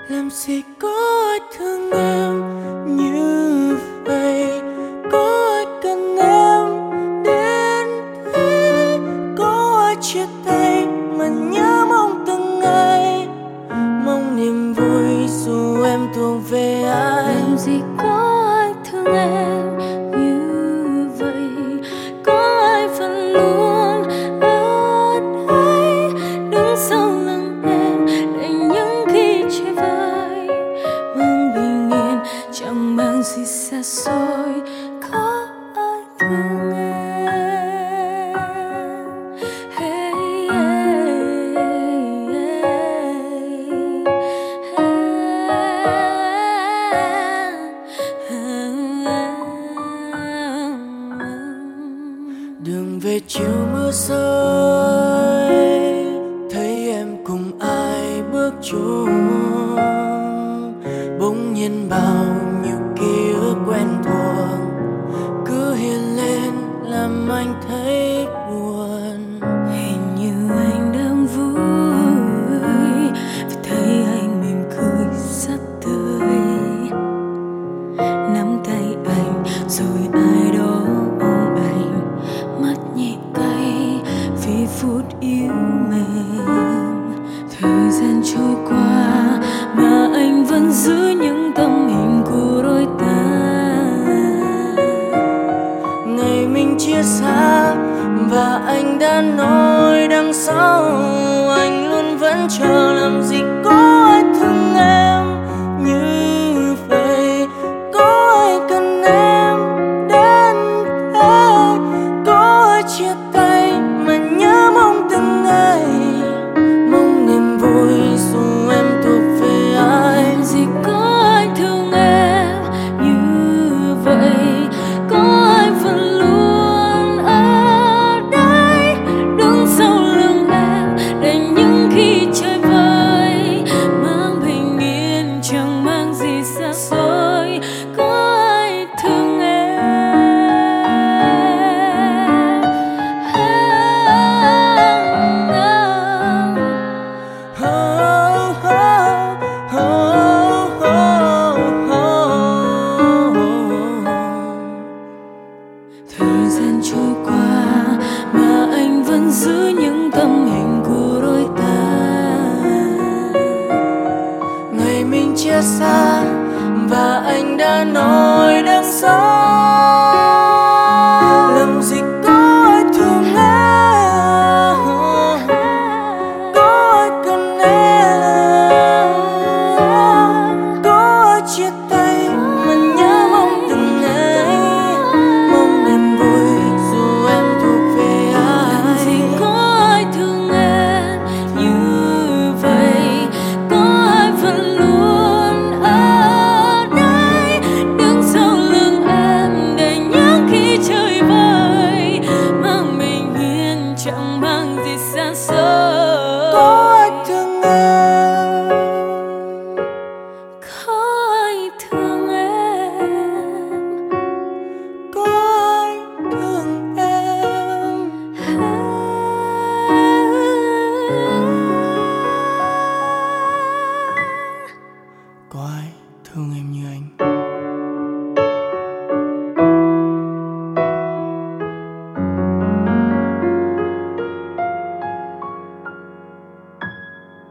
Làm gì có ai thương em như vậy, có ai cần em đến thế, có ai chia tay mà nhớ mong từng ngày, mong niềm vui dù em thuộc về ai. Làm gì có ai thương em như vậy, có ai vẫn luôn ở đây đứng sau lưng em để những khi chia vơi, mang bình yên chẳng mang gì xa xôi. Có ai thương em? Hey, hey, Đường về chiều mưa rơi, thấy em cùng ai bước chung, bỗng nhiên bao nhiêu ký ức quen thuộc cứ hiện lên làm anh thấy buồn. hình như anh đang vui vì thấy anh mỉm cười sắp tới, nắm tay anh rồi ai đó ôm anh, mắt nhẹ cay vì phút yêu mềm. Thời gian trôi qua mà anh vẫn giữ những tấm hình của đôi ta. Ngày mình chia xa và anh đã nói đằng sau anh luôn vẫn chờ. Làm gì có ai thương em như vậy, có ai cần em đến thế, có ai chia tay mà nhớ mong từng ngày, mong niềm vui dù em thuộc về ai. Làm gì có ai thương em như vậy, có ai vẫn luôn ở đây đứng sau lưng em để những khi chơi vơi, mang bình yên chẳng mang gì xa xôi. Có ai thương em? Thời gian trôi qua mà anh vẫn giữ những tấm hình của đôi ta. Ngày mình chia xa và anh đã nói đằng sau. Làm gì có ai thương em, có ai cần em, có ai chia tay mà nhớ mong từng ngày, mong niềm vui dù em thuộc về Làm gì ai. có ai thương em như vậy, có ai vẫn luôn ở đây đứng sau lưng em để những khi chơi vơi, mang bình yên chẳng mang gì xa xôi. Có ai thương em, Có ai thương em? có ai thương em. Có ai thương em như anh?